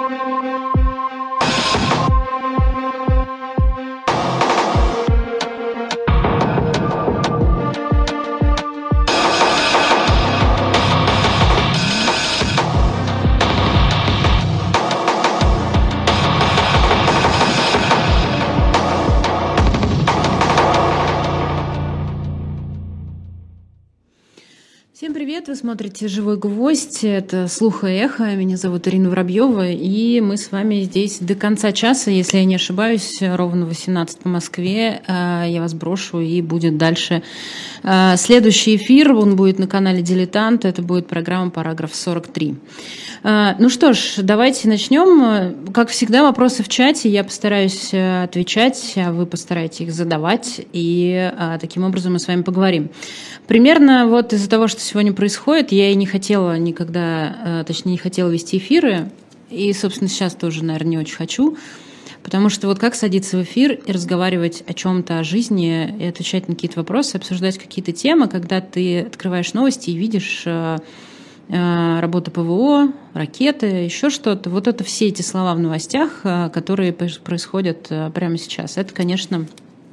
Всем привет! Вы смотрите «Живой гвоздь». Это «Слух и эхо». Меня зовут Ирина Воробьева, и мы с вами здесь до конца часа, если я не ошибаюсь, ровно 18 по Москве. Я вас брошу, и будет дальше следующий эфир. Он будет на канале «Дилетант». Это будет программа «Параграф 43». Ну что ж, давайте начнем. Как всегда, вопросы в чате. Я постараюсь отвечать, а вы постараетесь их задавать, и таким образом мы с вами поговорим. Примерно вот из-за того, что сегодня происходит, я и не хотела никогда, точнее, не хотела вести эфиры, и, собственно, сейчас тоже, наверное, не очень хочу, потому что вот как садиться в эфир и разговаривать о чем-то, о жизни, и отвечать на какие-то вопросы, обсуждать какие-то темы, когда ты открываешь новости и видишь работу ПВО, ракеты, еще что-то. Вот это все эти слова в новостях, которые происходят прямо сейчас. Это, конечно,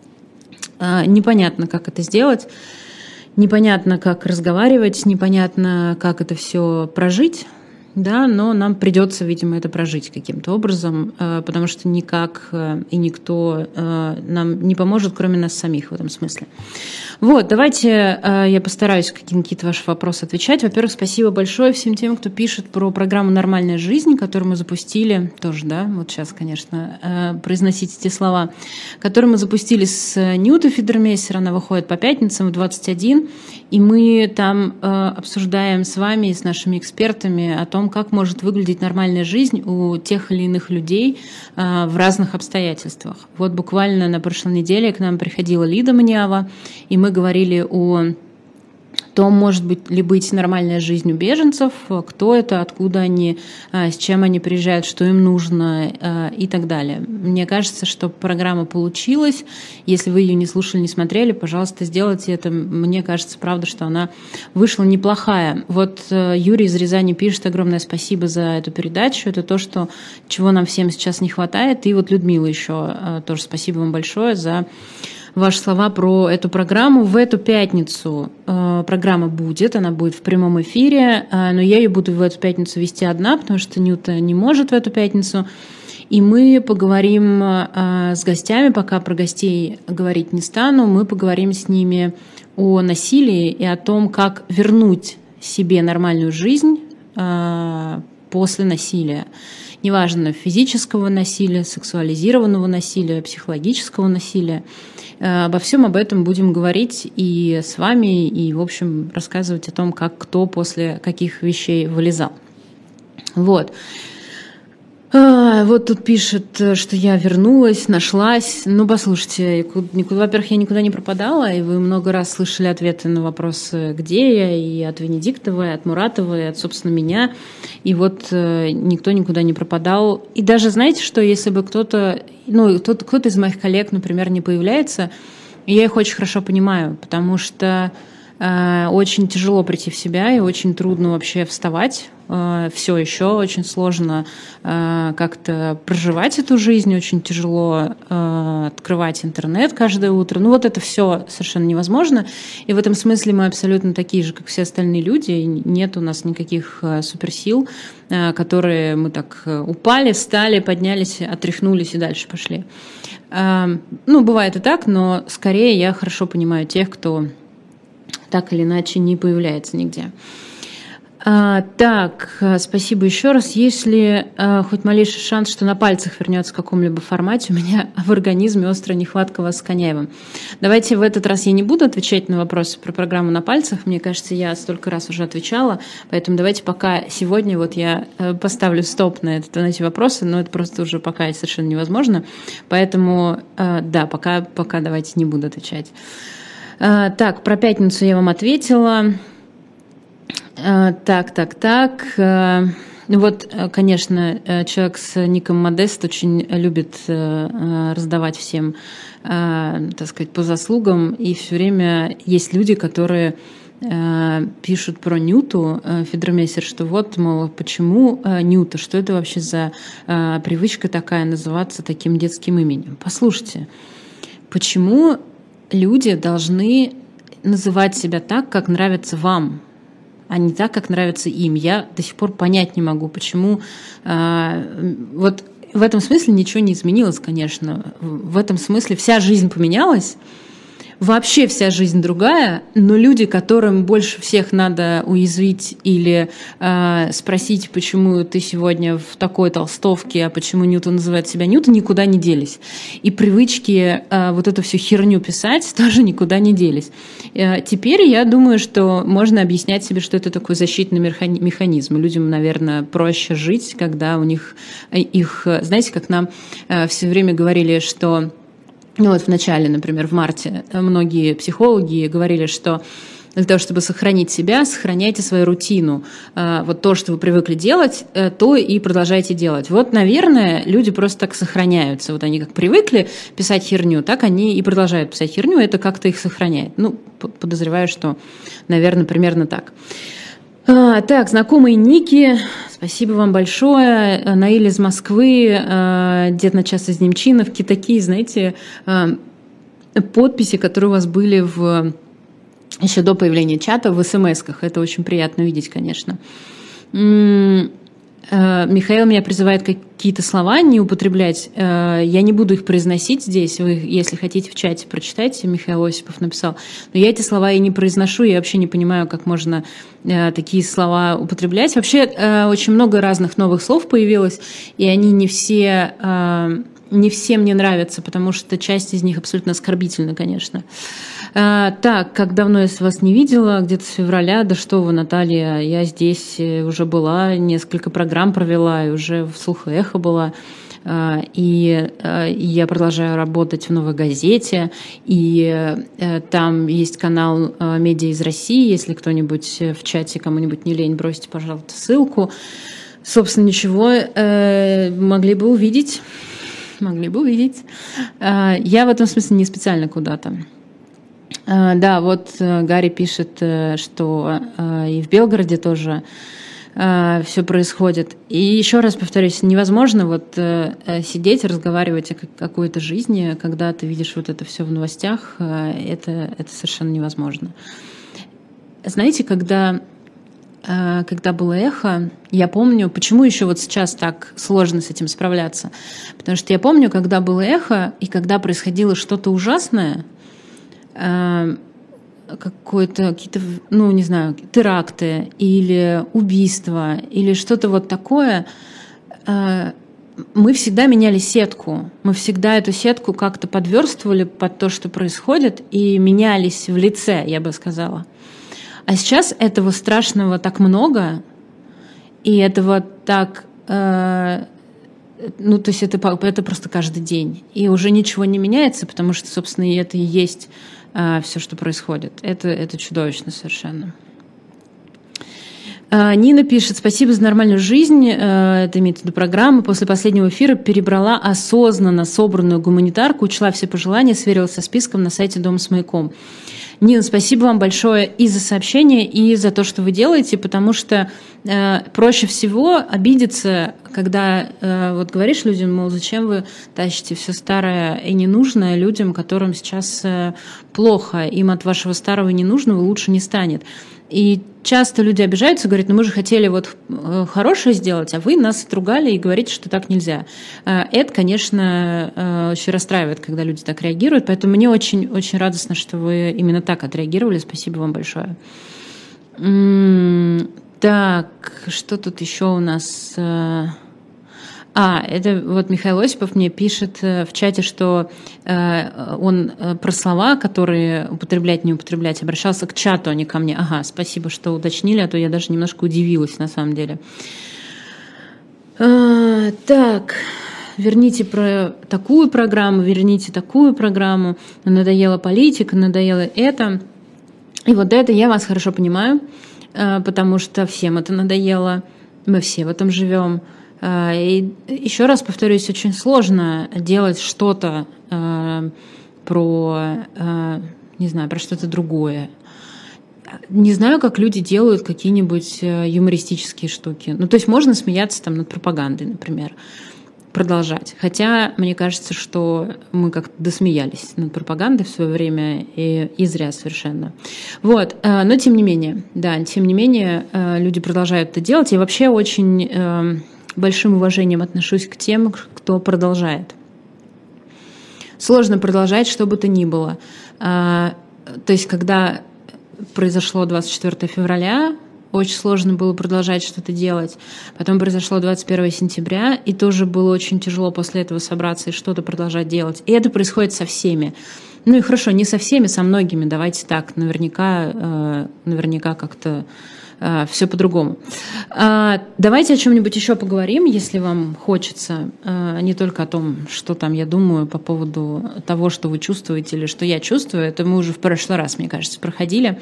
непонятно, как это сделать. Непонятно, как разговаривать, непонятно, как это все прожить, да, но нам придется, видимо, это прожить каким-то образом, потому что никак и никто нам не поможет, кроме нас самих в этом смысле. Вот, давайте я постараюсь какие-то ваши вопросы отвечать. Во-первых, спасибо большое всем тем, кто пишет про программу «Нормальная жизнь», которую мы запустили, тоже, да, вот сейчас, конечно, произносить эти слова, которую мы запустили с Нютой Фидермейстер, она выходит по пятницам в 21, и мы там обсуждаем с вами и с нашими экспертами о том, как может выглядеть нормальная жизнь у тех или иных людей в разных обстоятельствах. Вот буквально на прошлой неделе к нам приходила Лида Маниава, и мы говорили о том, может ли быть нормальная жизнь у беженцев, кто это, откуда они, с чем они приезжают, что им нужно и так далее. Мне кажется, что программа получилась. Если вы ее не слушали, не смотрели, пожалуйста, сделайте это. Мне кажется, правда, что она вышла неплохая. Вот Юрий из Рязани пишет: огромное спасибо за эту передачу. Это то, чего нам всем сейчас не хватает. И вот Людмила еще тоже спасибо вам большое за ваши слова про эту программу. В эту пятницу программа будет, она будет в прямом эфире, но я ее буду в эту пятницу вести одна, потому что Нюта не может в эту пятницу. И мы поговорим с гостями, пока про гостей говорить не стану, мы поговорим с ними о насилии и о том, как вернуть себе нормальную жизнь после насилия. Неважно, физического насилия, сексуализированного насилия, психологического насилия. Обо всем об этом будем говорить и с вами, и, в общем, рассказывать о том, как кто после каких вещей вылезал. Вот. Вот тут пишет, что я вернулась, нашлась. Ну, послушайте, во-первых, я никуда не пропадала, и вы много раз слышали ответы на вопросы, где я, и от Венедиктовой, и от Муратовой, и от, собственно, меня. И вот никто никуда не пропадал. И даже знаете, что если бы кто-то из моих коллег, например, не появляется, я их очень хорошо понимаю, потому что очень тяжело прийти в себя и очень трудно вообще вставать. Все еще очень сложно как-то проживать эту жизнь, очень тяжело открывать интернет каждое утро. Ну вот это все совершенно невозможно. И в этом смысле мы абсолютно такие же, как все остальные люди. Нет у нас никаких суперсил, которые мы так упали, встали, поднялись, отряхнулись и дальше пошли. Ну, бывает и так, но скорее я хорошо понимаю тех, кто так или иначе не появляется нигде. Так, спасибо еще раз. Есть ли хоть малейший шанс, что на пальцах вернется в каком-либо формате? У меня в организме острая нехватка вас с Коняевым. Давайте в этот раз я не буду отвечать на вопросы про программу на пальцах. Мне кажется, я столько раз уже отвечала. Поэтому давайте пока сегодня вот я поставлю стоп на эти вопросы, но это просто уже пока совершенно невозможно. Поэтому да, пока давайте не буду отвечать. Так, про пятницу я вам ответила. Так. Вот, конечно, человек с ником Модест очень любит раздавать всем, так сказать, по заслугам. И все время есть люди, которые пишут про Нюту, Федромессер, что вот, мол, почему Нюта, что это вообще за привычка такая называться таким детским именем? Послушайте, почему люди должны называть себя так, как нравится вам, а не так, как нравится им? Я до сих пор понять не могу, почему. Вот в этом смысле ничего не изменилось, конечно. В этом смысле вся жизнь поменялась, вообще вся жизнь другая, но люди, которым больше всех надо уязвить или спросить, почему ты сегодня в такой толстовке, а почему Ньютон называет себя Ньютон, никуда не делись. И привычки вот эту всю херню писать тоже никуда не делись. Теперь я думаю, что можно объяснять себе, что это такой защитный механизм. Людям, наверное, проще жить, когда у них их... Знаете, как нам все время говорили, что... Ну вот в начале, например, в марте многие психологи говорили, что для того, чтобы сохранить себя, сохраняйте свою рутину. Вот то, что вы привыкли делать, то и продолжайте делать. Вот, наверное, люди просто так сохраняются. Вот они как привыкли писать херню, так они и продолжают писать херню, это как-то их сохраняет. Ну, подозреваю, что, наверное, примерно так. Так, знакомые ники, спасибо вам большое. Наиль из Москвы, дед на час из Немчиновки, такие, знаете, подписи, которые у вас были еще до появления чата в смс-ках. Это очень приятно видеть, конечно. Михаил меня призывает какие-то слова не употреблять. Я не буду их произносить здесь. Вы, если хотите, в чате прочитайте. Михаил Осипов написал. Но я эти слова и не произношу. Я вообще не понимаю, как можно такие слова употреблять. Вообще очень много разных новых слов появилось, и они не все мне нравятся, потому что часть из них абсолютно оскорбительна, конечно. Так, как давно я вас не видела, где-то с февраля, да что вы, Наталья, я здесь уже была, несколько программ провела, и уже в «Слух и эхо» была, и я продолжаю работать в «Новой газете», и там есть канал «Медиа из России», если кто-нибудь в чате, кому-нибудь не лень, бросьте, пожалуйста, ссылку. Собственно, ничего, могли бы увидеть. Я в этом смысле не специально куда-то. Да, вот Гарри пишет, что и в Белгороде тоже все происходит. И еще раз повторюсь, невозможно вот сидеть, разговаривать о какой-то жизни, когда ты видишь вот это все в новостях, это совершенно невозможно. Знаете, когда было эхо, я помню, почему еще вот сейчас так сложно с этим справляться. Потому что я помню, когда было эхо, и когда происходило что-то ужасное, какие-то, ну, не знаю, теракты или убийства, или что-то вот такое, мы всегда меняли сетку. Мы всегда эту сетку как-то подверстывали под то, что происходит, и менялись в лице, я бы сказала. А сейчас этого страшного так много, и этого так... Ну, то есть это просто каждый день. И уже ничего не меняется, потому что, собственно, и это и есть все, что происходит. Это чудовищно совершенно. Нина пишет: спасибо за нормальную жизнь. Это имеется в виду программы. После последнего эфира перебрала осознанно собранную гуманитарку, учла все пожелания, сверилась со списком на сайте Дома с маяком. Нина, спасибо вам большое и за сообщение, и за то, что вы делаете, потому что проще всего обидеться, когда вот говоришь людям, мол, зачем вы тащите все старое и ненужное людям, которым сейчас плохо, им от вашего старого и ненужного лучше не станет. И часто люди обижаются, говорят, ну мы же хотели вот хорошее сделать, а вы нас отругали и говорите, что так нельзя. Это, конечно, очень расстраивает, когда люди так реагируют, поэтому мне очень радостно, что вы именно так отреагировали. Спасибо вам большое. Так, что тут еще у нас... Это вот Михаил Осипов мне пишет в чате, что он про слова, которые употреблять, не употреблять, обращался к чату, а не ко мне. Ага, спасибо, что уточнили, а то я даже немножко удивилась на самом деле. Так, верните про такую программу, верните такую программу. Надоела политика, надоело это. И вот это я вас хорошо понимаю, потому что всем это надоело, мы все в этом живем. И еще раз повторюсь, очень сложно делать что-то про что-то другое. Не знаю, как люди делают какие-нибудь юмористические штуки. Ну, то есть можно смеяться там над пропагандой, например, продолжать. Хотя мне кажется, что мы как-то досмеялись над пропагандой в свое время и зря совершенно. Вот. Но тем не менее, люди продолжают это делать. Я вообще очень большим уважением отношусь к тем, кто продолжает. Сложно продолжать, что бы то ни было. То есть, когда произошло 24 февраля, очень сложно было продолжать что-то делать. Потом произошло 21 сентября, и тоже было очень тяжело после этого собраться и что-то продолжать делать. И это происходит со всеми. Ну и хорошо, не со всеми, со многими. Давайте так, наверняка как-то все по-другому. Давайте о чем-нибудь еще поговорим, если вам хочется. Не только о том, что там я думаю по поводу того, что вы чувствуете или что я чувствую. Это мы уже в прошлый раз, мне кажется, проходили.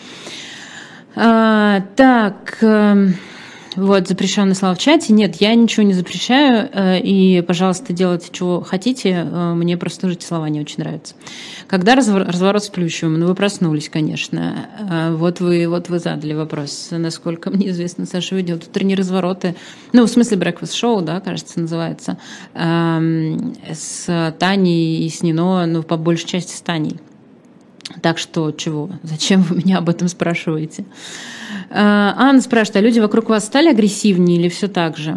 Вот, запрещенные слова в чате. Нет, я ничего не запрещаю, и, пожалуйста, делайте, чего хотите. Мне просто тоже эти слова не очень нравятся. Когда разворот с Плющевым? Ну, вы проснулись, конечно. Вот вы задали вопрос. Насколько мне известно, Саша ведет утренние развороты. Ну, в смысле, breakfast show, да, кажется, называется. С Таней и с Нино, ну, по большей части с Таней. Так что чего? Зачем вы меня об этом спрашиваете? Анна спрашивает, а люди вокруг вас стали агрессивнее или все так же?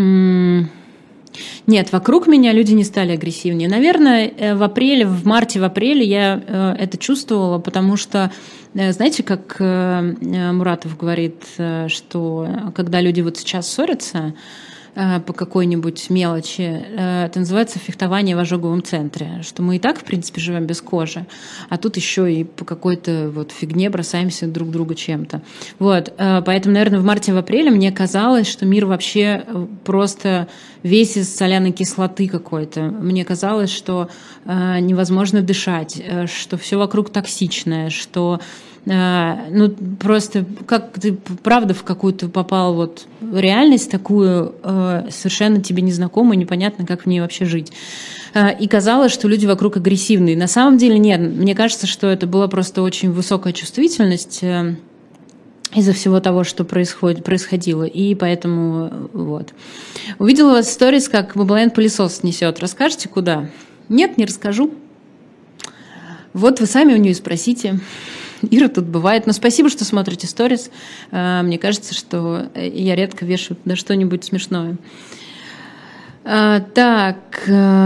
Нет, вокруг меня люди не стали агрессивнее. Наверное, в марте-апреле я это чувствовала, потому что, знаете, как Муратов говорит, что когда люди вот сейчас ссорятся по какой-нибудь мелочи, это называется фехтование в ожоговом центре, что мы и так, в принципе, живем без кожи, а тут еще и по какой-то вот фигне бросаемся друг друга чем-то. Вот, поэтому, наверное, в марте-апреле мне казалось, что мир вообще просто весь из соляной кислоты какой-то. Мне казалось, что невозможно дышать, что все вокруг токсичное, что ну, просто как ты правда в какую-то попал вот реальность такую совершенно тебе незнакомую, непонятно, как в ней вообще жить. И казалось, что люди вокруг агрессивные. На самом деле нет. Мне кажется, что это была просто очень высокая чувствительность из-за всего того, что происходило. И поэтому вот. Увидела у вас в сторис, как Баблайн пылесос несет. Расскажете, куда? Нет, не расскажу. Вот вы сами у нее спросите. Ира тут бывает. Но спасибо, что смотрите сторис. Мне кажется, что я редко вешаю на что-нибудь смешное. Так,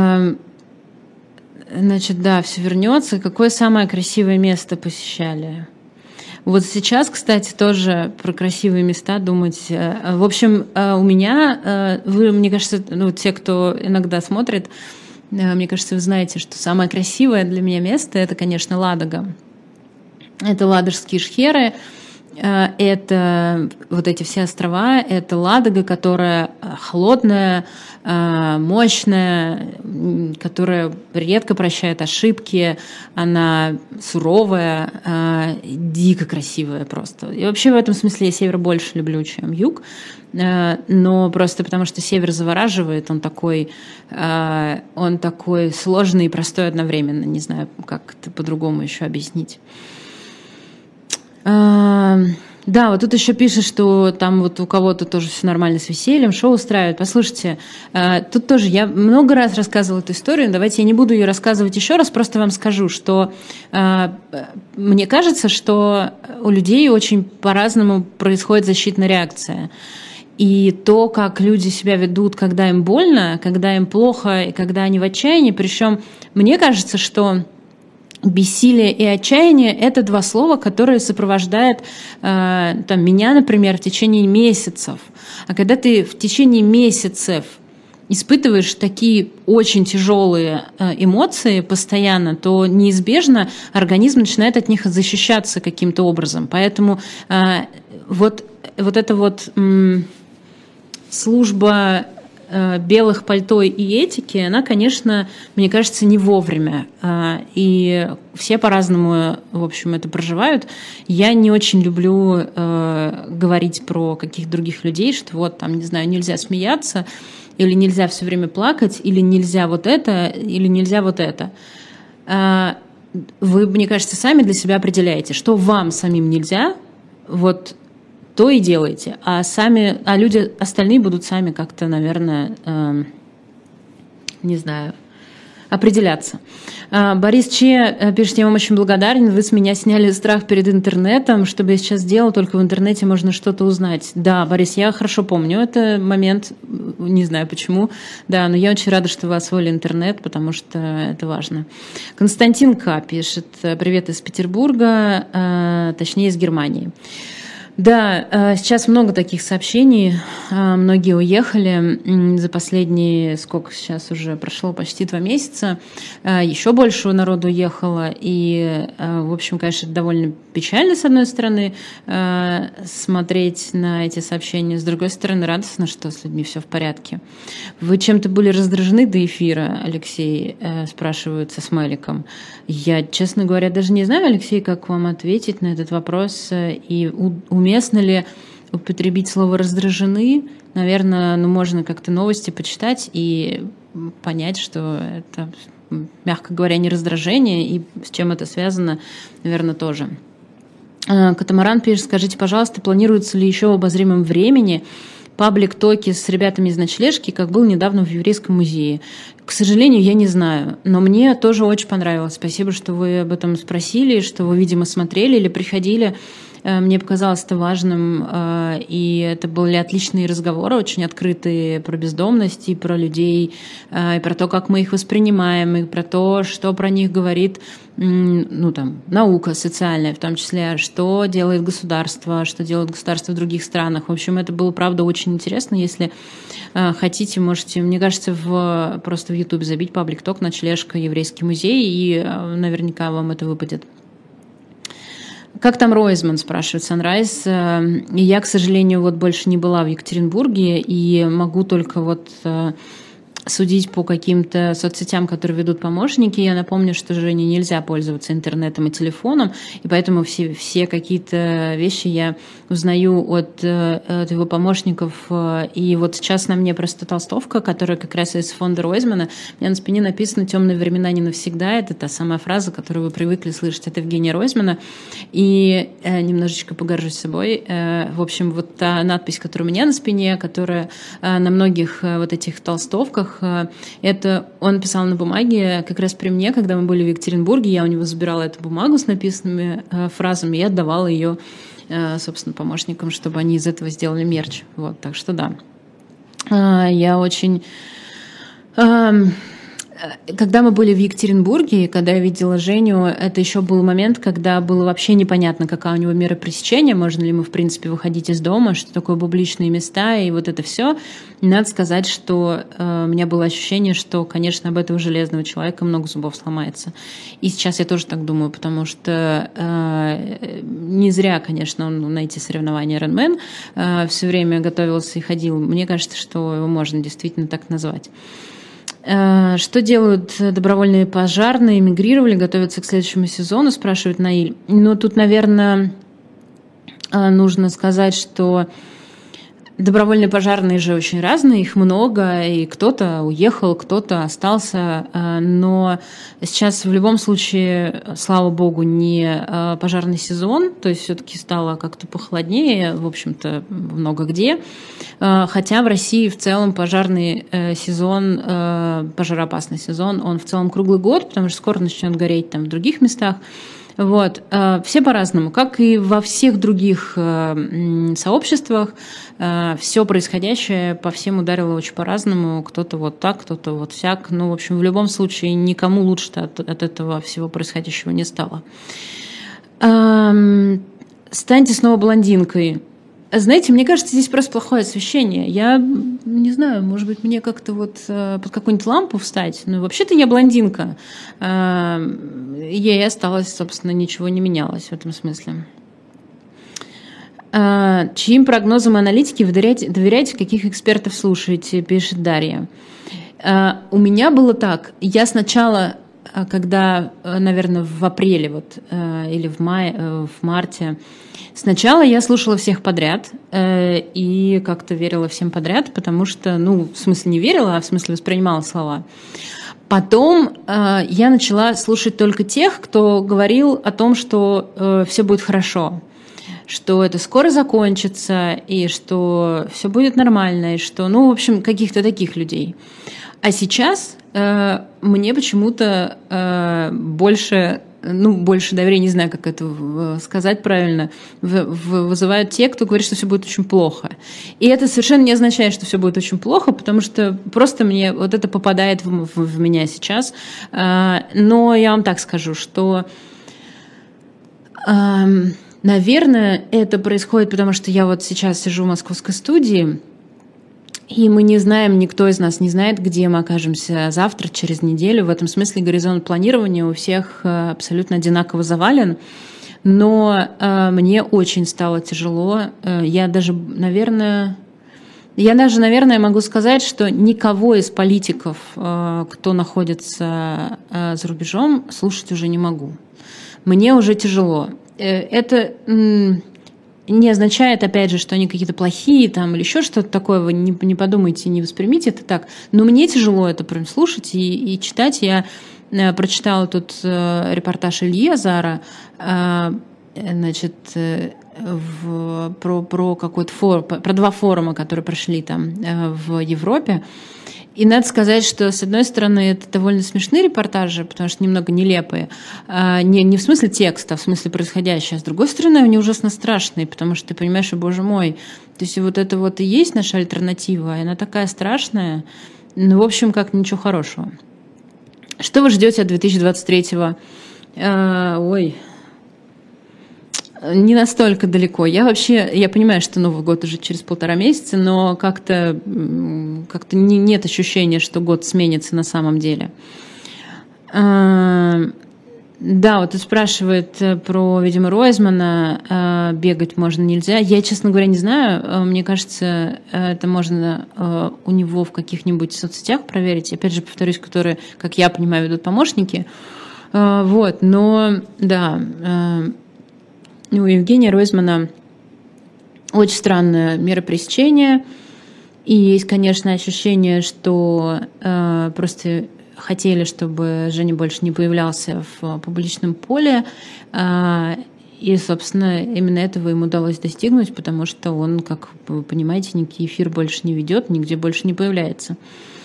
значит, да, все вернется. Какое самое красивое место посещали? Вот сейчас, кстати, тоже про красивые места думать. В общем, у меня, вы, мне кажется, ну, те, кто иногда смотрит, мне кажется, вы знаете, что самое красивое для меня место — это, конечно, Ладога. Это Ладожские шхеры, это вот эти все острова, это Ладога, которая холодная, мощная, которая редко прощает ошибки, она суровая, дико красивая просто. И вообще в этом смысле я север больше люблю, чем юг, но просто потому что север завораживает, он такой сложный и простой одновременно, не знаю, как это по-другому еще объяснить. Да, вот тут еще пишет, что там вот у кого-то тоже все нормально с весельем, шоу устраивают. Послушайте, тут тоже я много раз рассказывала эту историю, давайте я не буду ее рассказывать еще раз, просто вам скажу, что мне кажется, что у людей очень по-разному происходит защитная реакция. И то, как люди себя ведут, когда им больно, когда им плохо, и когда они в отчаянии, причем мне кажется, что бессилие и отчаяние — это два слова, которые сопровождают меня, например, в течение месяцев. А когда ты в течение месяцев испытываешь такие очень тяжелые эмоции постоянно, то неизбежно организм начинает от них защищаться каким-то образом. Поэтому вот эта вот служба белых пальто и этики, она, конечно, мне кажется, не вовремя. И все по-разному, в общем, это проживают. Я не очень люблю говорить про каких-то других людей, что вот там, не знаю, нельзя смеяться, или нельзя все время плакать, или нельзя вот это, или нельзя вот это. Вы, мне кажется, сами для себя определяете, что вам самим нельзя, вот то и делайте. А люди остальные будут сами как-то, наверное, не знаю, определяться. Борис Че пишет: я вам очень благодарен, вы с меня сняли страх перед интернетом, что бы я сейчас делал, только в интернете можно что-то узнать. Да, Борис, я хорошо помню этот момент, не знаю почему, да, но я очень рада, что вы освоили интернет, потому что это важно. Константин К. пишет: привет из Петербурга, точнее из Германии. Да, сейчас много таких сообщений, многие уехали за последние, сколько сейчас уже прошло, почти 2 месяца, еще больше народу уехало, и, в общем, конечно, это довольно печально, с одной стороны, смотреть на эти сообщения, с другой стороны, радостно, что с людьми все в порядке. Вы чем-то были раздражены до эфира, Алексей, спрашивают со смайликом. Я, честно говоря, даже не знаю, Алексей, как вам ответить на этот вопрос, и уместно ли употребить слово «раздражены». Наверное, можно как-то новости почитать и понять, что это, мягко говоря, не раздражение, и с чем это связано, наверное, тоже. Катамаран пишет: скажите, пожалуйста, планируется ли еще в обозримом времени паблик-токи с ребятами из ночлежки, как был недавно в Еврейском музее? К сожалению, я не знаю, но мне тоже очень понравилось. Спасибо, что вы об этом спросили, что вы, видимо, смотрели или приходили. Мне показалось это важным, и это были отличные разговоры, очень открытые, про бездомность и про людей, и про то, как мы их воспринимаем, и про то, что про них говорит наука социальная, в том числе, что делает государство в других странах. В общем, это было, правда, очень интересно. Если хотите, можете, мне кажется, просто в YouTube забить паблик-ток «Ночлежка. Еврейский музей», и наверняка вам это выпадет. Как там Ройзман, спрашивает Sunrise. Я, к сожалению, больше не была в Екатеринбурге и могу только судить по каким-то соцсетям, которые ведут помощники. Я напомню, что Жене нельзя пользоваться интернетом и телефоном, и поэтому все какие-то вещи я узнаю от его помощников. И сейчас на мне просто толстовка, которая как раз из фонда Ройзмана. У меня на спине написано «Темные времена не навсегда». Это та самая фраза, которую вы привыкли слышать от Евгения Ройзмана. И немножечко погоржусь собой. В общем, та надпись, которая у меня на спине, которая на многих этих толстовках, это он писал на бумаге как раз при мне, когда мы были в Екатеринбурге, я у него забирала эту бумагу с написанными фразами и отдавала ее, собственно, помощникам, чтобы они из этого сделали мерч. Так что да. Я очень... Когда мы были в Екатеринбурге, когда я видела Женю, это еще был момент, когда было вообще непонятно, какая у него мера пресечения, можно ли ему, в принципе, выходить из дома, что такое публичные места и это все. Надо сказать, что у меня было ощущение, что, конечно, об этого железного человека много зубов сломается. И сейчас я тоже так думаю, потому что не зря, конечно, он на эти соревнования Ironman все время готовился и ходил. Мне кажется, что его можно действительно так назвать. Что делают добровольные пожарные? Эмигрировали, готовятся к следующему сезону, спрашивает Наиль. Тут, наверное, нужно сказать, что добровольные пожарные же очень разные, их много, и кто-то уехал, кто-то остался, но сейчас в любом случае, слава богу, не пожарный сезон, то есть все-таки стало как-то похолоднее, в общем-то, много где, хотя в России в целом пожарный сезон, пожароопасный сезон, он в целом круглый год, потому что скоро начнет гореть там в других местах. Все по-разному, как и во всех других сообществах, все происходящее по всем ударило очень по-разному, кто-то так, кто-то всяк. В общем, в любом случае никому лучше от этого всего происходящего не стало. Станьте снова блондинкой. Знаете, мне кажется, здесь просто плохое освещение. Я не знаю, может быть, мне как-то под какую-нибудь лампу встать. Вообще-то я блондинка. Ей осталось, собственно, ничего не менялось в этом смысле. Чьим прогнозам аналитики вы доверяете, каких экспертов слушаете, пишет Дарья. У меня было так. Я сначала, когда, наверное, в апреле или в марте, сначала я слушала всех подряд и как-то верила всем подряд, потому что, в смысле не верила, а в смысле воспринимала слова. Потом я начала слушать только тех, кто говорил о том, что все будет хорошо, что это скоро закончится, и что все будет нормально, и что, в общем, каких-то таких людей. А сейчас мне почему-то больше доверия, не знаю, как это сказать правильно, вызывают те, кто говорит, что все будет очень плохо. И это совершенно не означает, что все будет очень плохо, потому что просто мне вот это попадает в меня сейчас. Но я вам так скажу, что, наверное, это происходит, потому что я вот сейчас сижу в московской студии, и мы не знаем, никто из нас не знает, где мы окажемся завтра, через неделю. В этом смысле горизонт планирования у всех абсолютно одинаково завален. Но мне очень стало тяжело. Я даже, наверное, могу сказать, что никого из политиков, кто находится за рубежом, слушать уже не могу. Мне уже тяжело. Это не означает, опять же, что они какие-то плохие там, или еще что-то такое. Вы не подумайте, не воспримите это так. Но мне тяжело это прям слушать и читать. Я прочитала тут репортаж Ильи Азара, значит, про какой-то форум, про 2 форума, которые прошли там в Европе. И надо сказать, что, с одной стороны, это довольно смешные репортажи, потому что немного нелепые. Не в смысле текста, а в смысле происходящего. А с другой стороны, они ужасно страшные, потому что ты понимаешь, что, боже мой, то есть вот это вот и есть наша альтернатива, и она такая страшная, в общем, как ничего хорошего. Что вы ждете от 2023-го? Не настолько далеко. Я понимаю, что Новый год уже через 1,5 месяца, но как-то нет ощущения, что год сменится на самом деле. Да, вот тут спрашивает про, видимо, Ройзмана, бегать можно, нельзя. Я, честно говоря, не знаю. Мне кажется, это можно у него в каких-нибудь соцсетях проверить. Опять же, повторюсь, которые, как я понимаю, ведут помощники. Вот, но, да... У Евгения Ройзмана очень странная мера пресечения. И есть, конечно, ощущение, что просто хотели, чтобы Женя больше не появлялся в публичном поле. И, собственно, именно этого им удалось достигнуть, потому что он, как вы понимаете, никакой эфир больше не ведет, нигде больше не появляется.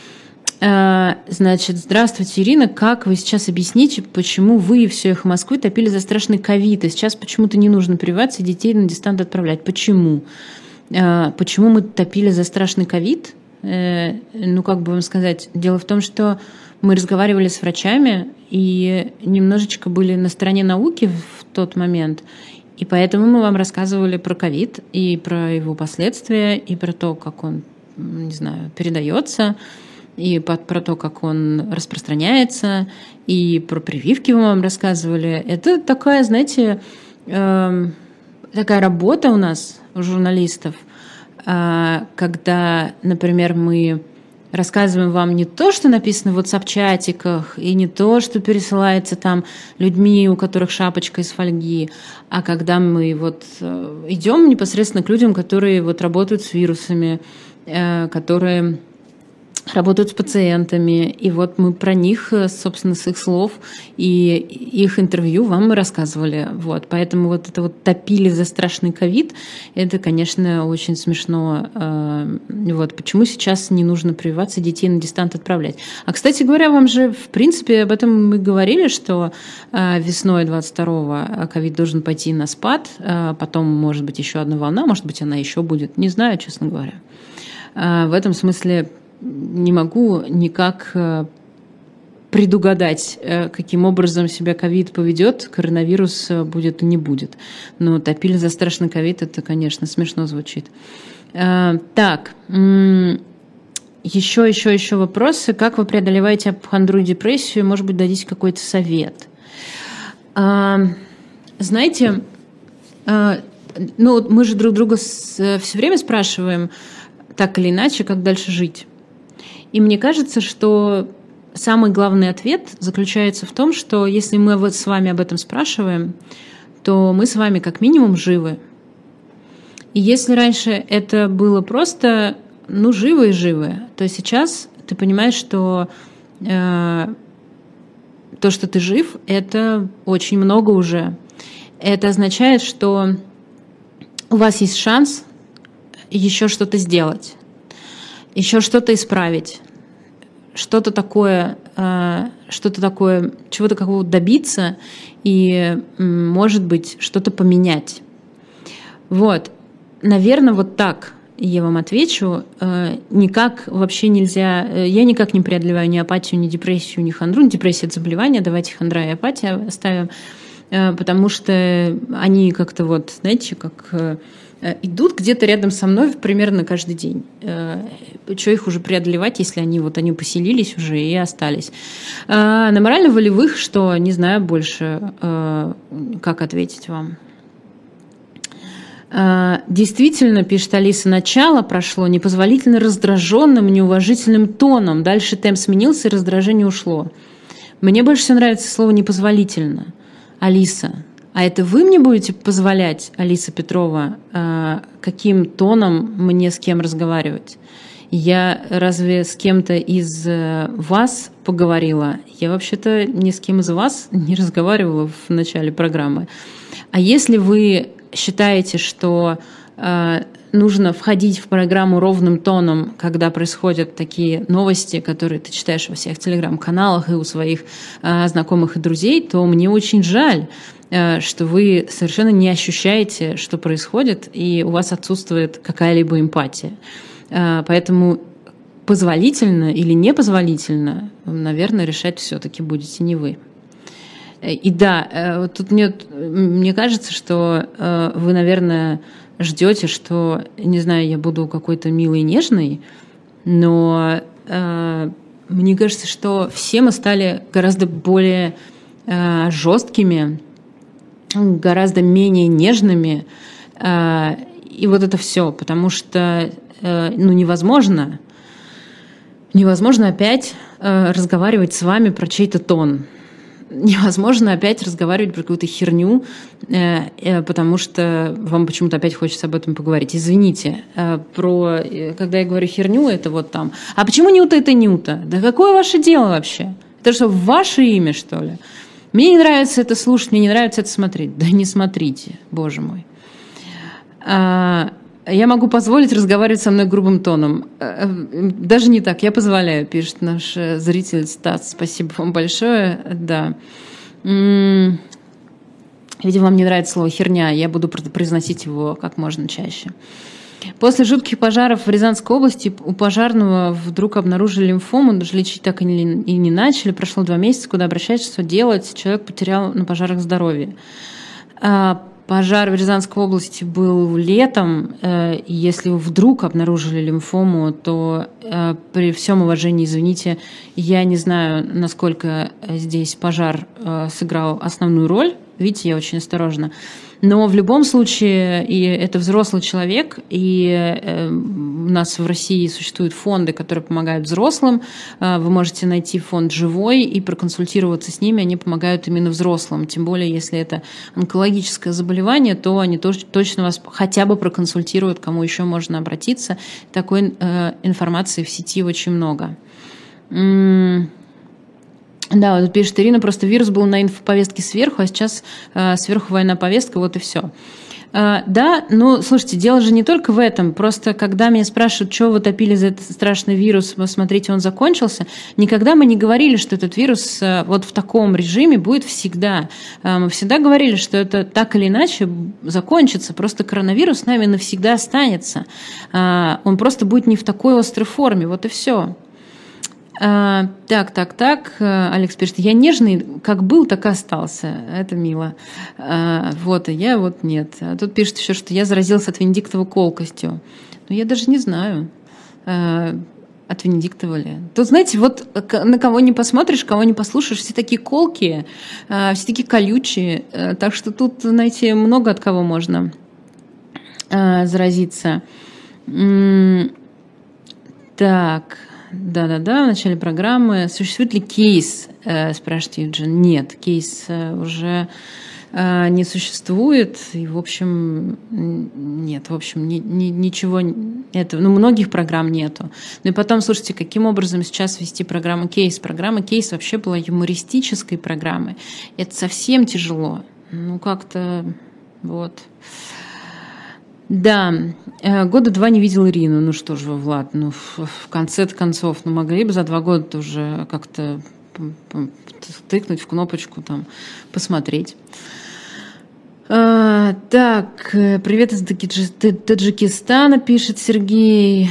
Значит, здравствуйте, Ирина. Как вы сейчас объясните, почему вы и все «Эхо Москвы» топили за страшный ковид, и сейчас почему-то не нужно прививаться и детей на дистант отправлять? Почему? Почему мы топили за страшный ковид? Как бы вам сказать, дело в том, что мы разговаривали с врачами и немножечко были на стороне науки в тот момент, и поэтому мы вам рассказывали про ковид и про его последствия, и про то, как он, не знаю, передается, и про то, как он распространяется, и про прививки мы вам рассказывали. Это такая, знаете, такая работа у нас, у журналистов, когда, например, мы рассказываем вам не то, что написано в WhatsApp-чатиках, и не то, что пересылается там людьми, у которых шапочка из фольги, а когда мы вот идем непосредственно к людям, которые вот работают с вирусами, которые работают с пациентами, и вот мы про них, собственно, с их слов и их интервью вам мы рассказывали. Вот. Поэтому вот это вот топили за страшный ковид, это, конечно, очень смешно. Вот. Почему сейчас не нужно прививаться, детей на дистант отправлять? А, кстати говоря, вам же, в принципе, об этом мы говорили, что весной 22-го ковид должен пойти на спад, потом, может быть, еще одна волна, может быть, она еще будет, не знаю, честно говоря. В этом смысле не могу никак предугадать, каким образом себя ковид поведет, коронавирус будет и не будет. Но топили за страшный ковид, это, конечно, смешно звучит. Так, еще вопросы. Как вы преодолеваете апохондру и депрессию? Может быть, дадите какой-то совет? Знаете, мы же друг друга все время спрашиваем, так или иначе, как дальше жить. И мне кажется, что самый главный ответ заключается в том, что если мы вот с вами об этом спрашиваем, то мы с вами как минимум живы. И если раньше это было просто, живы и живы, то сейчас ты понимаешь, что то, что ты жив, это очень много уже. Это означает, что у вас есть шанс еще что-то сделать, еще что-то исправить, что-то такое, чего-то какого-то добиться и, может быть, что-то поменять. Вот. Наверное, вот так я вам отвечу. Никак вообще нельзя... Я никак не преодолеваю ни апатию, ни депрессию, ни хандру. Депрессия — это заболевание, давайте хандра и апатия оставим, потому что они как-то вот, знаете, как идут где-то рядом со мной примерно каждый день. Что их уже преодолевать, если они поселились уже и остались. На морально-волевых, что не знаю больше, как ответить вам. Действительно, пишет Алиса, начало прошло непозволительно раздраженным, неуважительным тоном. Дальше темп сменился, и раздражение ушло. Мне больше всего нравится слово «непозволительно». Алиса, а это вы мне будете позволять, Алиса Петрова, каким тоном мне с кем разговаривать? Я разве с кем-то из вас поговорила? Я вообще-то ни с кем из вас не разговаривала в начале программы. А если вы считаете, что нужно входить в программу ровным тоном, когда происходят такие новости, которые ты читаешь во всех телеграм-каналах и у своих знакомых и друзей, то мне очень жаль, что вы совершенно не ощущаете, что происходит, и у вас отсутствует какая-либо эмпатия. Поэтому позволительно или непозволительно, наверное, решать все-таки будете не вы. И да, тут мне кажется, что вы, наверное, ждете, что, не знаю, я буду какой-то милой и нежной, но мне кажется, что все мы стали гораздо более жесткими, гораздо менее нежными, и вот это все, потому что невозможно опять разговаривать с вами про чей-то тон. Невозможно опять разговаривать про какую-то херню, потому что вам почему-то опять хочется об этом поговорить. Извините, когда я говорю херню, это вот там. А почему Нюта это Нюта? Да какое ваше дело вообще? Это что, ваше имя, что ли? Мне не нравится это слушать, мне не нравится это смотреть. Да не смотрите, боже мой. Я могу позволить разговаривать со мной грубым тоном. Даже не так, я позволяю, пишет наш зритель Стас. Спасибо вам большое. Да. Видимо, вам не нравится слово «херня», я буду произносить его как можно чаще. После жутких пожаров в Рязанской области у пожарного вдруг обнаружили лимфому, даже лечить так и не начали. Прошло 2 месяца, куда обращаться, что делать. Человек потерял на пожарах здоровье. Пожар в Рязанской области был летом, и если вы вдруг обнаружили лимфому, то при всем уважении, извините, я не знаю, насколько здесь пожар сыграл основную роль. Видите, я очень осторожна. Но в любом случае, и это взрослый человек, и у нас в России существуют фонды, которые помогают взрослым. Вы можете найти фонд «Живой» и проконсультироваться с ними. Они помогают именно взрослым. Тем более, если это онкологическое заболевание, то они точно вас хотя бы проконсультируют, кому еще можно обратиться. Такой информации в сети очень много. Да, вот пишет Ирина, просто вирус был на инфоповестке сверху, а сейчас сверху военная повестка, вот и все. Да, ну, слушайте, дело же не только в этом. Просто когда меня спрашивают, что вы топили за этот страшный вирус, смотрите, он закончился, никогда мы не говорили, что этот вирус вот в таком режиме будет всегда. Мы всегда говорили, что это так или иначе закончится, просто коронавирус с нами навсегда останется. Он просто будет не в такой острой форме, вот и все. Так. Алекс пишет, я нежный, как был, так и остался. Это мило. Вот, а я вот нет. А тут пишет еще, что я заразился от Венедиктова колкостью. Ну, я даже не знаю, от Венедиктова ли. Тут, знаете, вот на кого не посмотришь, кого не послушаешь, все такие колкие, все такие колючие. Так что тут, знаете, много от кого можно заразиться. Так... Да, в начале программы. Существует ли кейс, спрашивает Евген? Нет, кейс уже не существует. И, в общем, нет, в общем, ничего этого. Ну, многих программ нету. Ну и потом, слушайте, каким образом сейчас вести программу кейс? Программа кейс вообще была юмористической программой. Это совсем тяжело. Ну, как-то вот... Да, года 2 не видел Ирину. Ну что же вы, Влад, ну в конце концов, ну могли бы за 2 года уже как-то тыкнуть в кнопочку, там, посмотреть. Так, привет из Таджикистана, пишет Сергей.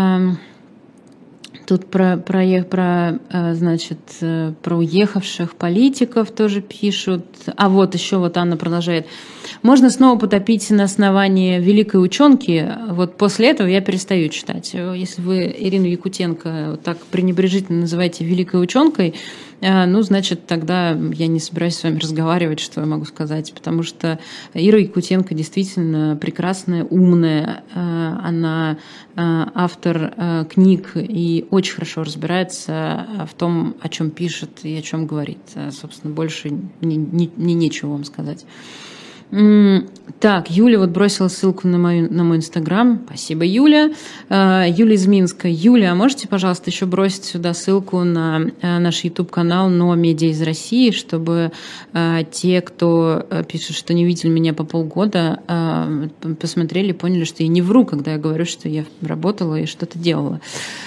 Тут значит, про уехавших политиков тоже пишут. А вот еще вот Анна продолжает. Можно снова потопить на основании великой ученки. Вот после этого я перестаю читать. Если вы Ирину Якутенко так пренебрежительно называете великой ученкой, ну, значит, тогда я не собираюсь с вами разговаривать, что я могу сказать, потому что Ира Якутенко действительно прекрасная, умная, она автор книг и очень хорошо разбирается в том, о чем пишет и о чем говорит. Собственно, больше мне нечего вам сказать. Так, Юля вот бросила ссылку на мой инстаграм. Спасибо, Юля. Юля из Минска. Юля, а можете, пожалуйста, еще бросить сюда ссылку на наш YouTube-канал «Но медиа из России», чтобы те, кто пишет, что не видели меня по полгода, посмотрели, поняли, что я не вру, когда я говорю, что я работала и что-то делала.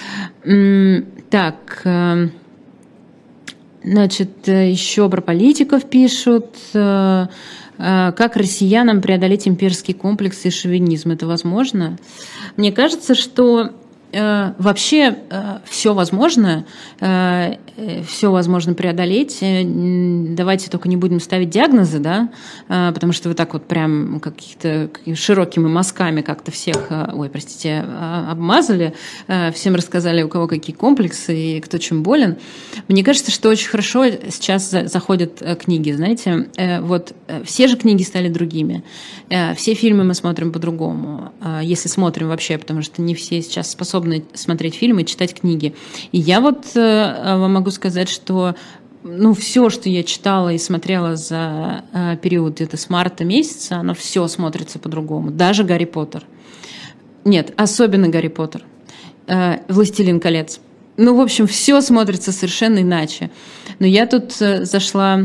Так, значит, еще про политиков пишут. Как россиянам преодолеть имперский комплекс и шовинизм? Это возможно? Мне кажется, что вообще все возможно преодолеть. Давайте только не будем ставить диагнозы, да, потому что вы так вот прям каких-то широкими мазками как-то всех, обмазали, всем рассказали, у кого какие комплексы и кто чем болен. Мне кажется, что очень хорошо сейчас заходят книги, знаете, вот все же книги стали другими, все фильмы мы смотрим по-другому, если смотрим вообще, потому что не все сейчас способны смотреть фильмы и читать книги. И я вот вам могу сказать, что все, что я читала и смотрела за период где-то с марта месяца, оно все смотрится по-другому. Даже Гарри Поттер. Нет, особенно Гарри Поттер. «Властелин колец». В общем, все смотрится совершенно иначе. Но я тут зашла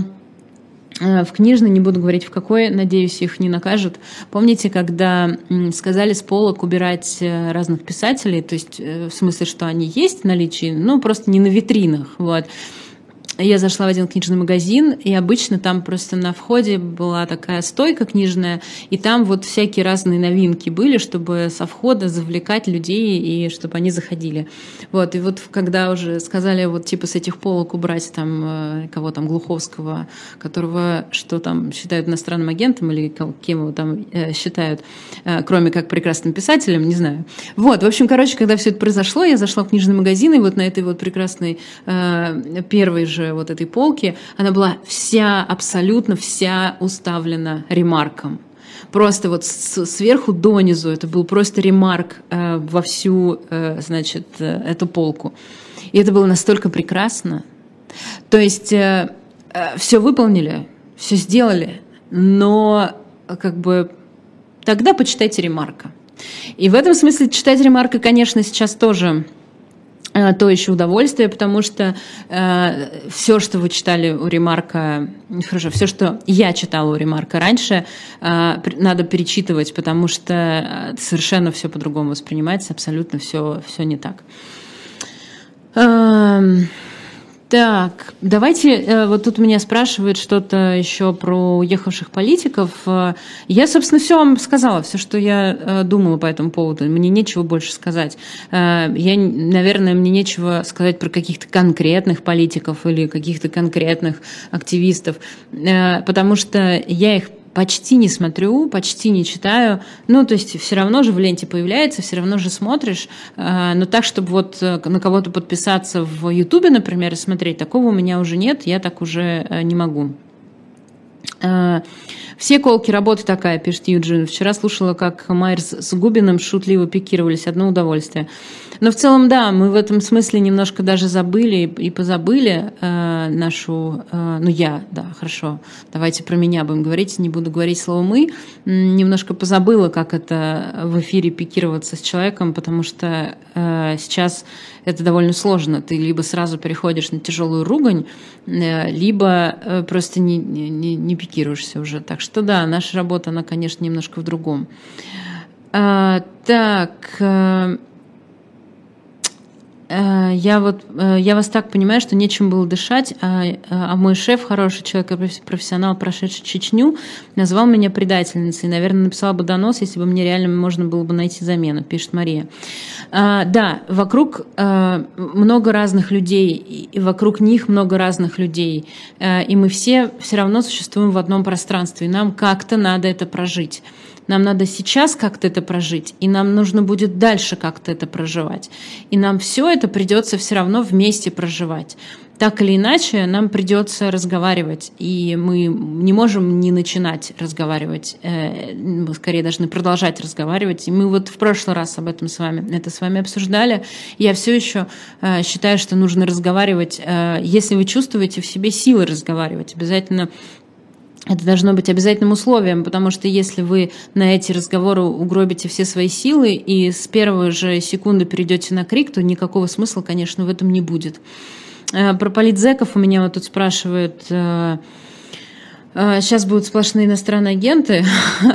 в книжный, не буду говорить в какой, надеюсь, их не накажут. Помните, когда сказали с полок убирать разных писателей, то есть в смысле, что они есть в наличии, просто не на витринах, вот. Я зашла в один книжный магазин, и обычно там просто на входе была такая стойка книжная, и там вот всякие разные новинки были, чтобы со входа завлекать людей, и чтобы они заходили. Вот, и вот когда уже сказали вот типа с этих полок убрать там кого там, Глуховского, которого что там считают иностранным агентом или кем его там считают, кроме как прекрасным писателем, не знаю. Вот, в общем, когда все это произошло, я зашла в книжный магазин, и вот на этой вот прекрасной первой же вот этой полки, она была абсолютно вся уставлена ремарком. Просто вот сверху донизу это был просто ремарк во всю, значит, эту полку. И это было настолько прекрасно. То есть все выполнили, все сделали, но как бы тогда почитайте ремарка. И в этом смысле читать ремарка, конечно, сейчас тоже то еще удовольствие, потому что все, что вы читали у Ремарка, все, что я читала у Ремарка раньше, надо перечитывать, потому что совершенно все по-другому воспринимается, абсолютно все не так. Так, давайте, вот тут меня спрашивают что-то еще про уехавших политиков. Я, собственно, все вам сказала, все, что я думала по этому поводу. Мне нечего больше сказать. Наверное, мне нечего сказать про каких-то конкретных политиков или каких-то конкретных активистов, потому что я их почти не смотрю, почти не читаю. То есть все равно же в ленте появляется, все равно же смотришь. Но так, чтобы вот на кого-то подписаться в Ютубе, например, и смотреть, такого у меня уже нет, я так уже не могу. Все колки работы такая, пишет Юджин. Вчера слушала, как Майерс с Губиным шутливо пикировались. Одно удовольствие. Но в целом, да, мы в этом смысле немножко даже забыли и позабыли нашу... хорошо, давайте про меня будем говорить, не буду говорить слово «мы». Немножко позабыла, как это в эфире пикироваться с человеком, потому что сейчас это довольно сложно. Ты либо сразу переходишь на тяжелую ругань, либо просто не пикируешься уже. Так что да, наша работа, она, конечно, немножко в другом. Так, я вас так понимаю, что нечем было дышать, а мой шеф, хороший человек, профессионал, прошедший Чечню, назвал меня предательницей. Наверное, написала бы донос, если бы мне реально можно было бы найти замену, пишет Мария. Да, вокруг много разных людей, и вокруг них много разных людей, и мы все равно существуем в одном пространстве, и нам как-то надо это прожить. Нам надо сейчас как-то это прожить, и нам нужно будет дальше как-то это проживать. И нам все это придется все равно вместе проживать. Так или иначе, нам придется разговаривать, и мы не можем не начинать разговаривать, мы скорее должны продолжать разговаривать. И мы вот в прошлый раз это с вами обсуждали. Я все еще считаю, что нужно разговаривать, если вы чувствуете в себе силы разговаривать, обязательно. Это должно быть обязательным условием, потому что если вы на эти разговоры угробите все свои силы и с первой же секунды перейдете на крик, то никакого смысла, конечно, в этом не будет. Про политзеков у меня вот тут спрашивают... Сейчас будут сплошные иностранные агенты,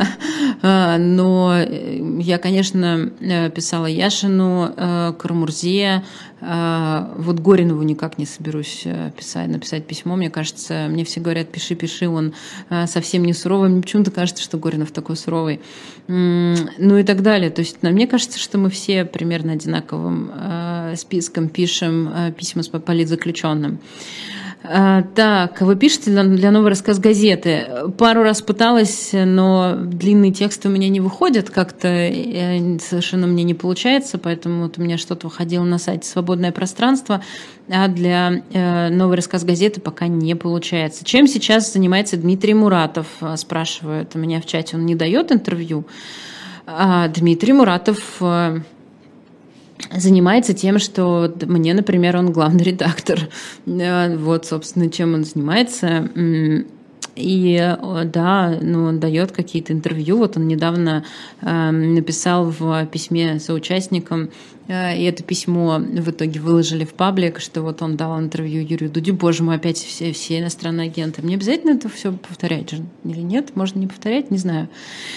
но я, конечно, писала Яшину, Карамурзе, вот Горинову никак не соберусь написать письмо. Мне кажется, мне все говорят, пиши, он совсем не суровый. Мне почему-то кажется, что Горинов такой суровый. Ну и так далее. То есть мне кажется, что мы все примерно одинаковым списком пишем письма с политзаключенным. Так, вы пишете для «Новый рассказ» газеты. Пару раз пыталась, но длинные тексты у меня не выходят, как-то совершенно мне не получается, поэтому вот у меня что-то выходило на сайте «Свободное пространство», а для «Новый рассказ» газеты пока не получается. Чем сейчас занимается Дмитрий Муратов, спрашивают у меня в чате. Он не дает интервью. Дмитрий Муратов... занимается тем, что мне, например, он главный редактор. Вот, собственно, чем он занимается. И да, он дает какие-то интервью. Вот он недавно написал в письме соучастникам, и это письмо в итоге выложили в паблик, что вот он дал интервью Юрию Дудю. Боже мой, опять все иностранные агенты. Мне обязательно это все повторять же? Или нет? Можно не повторять? Не знаю.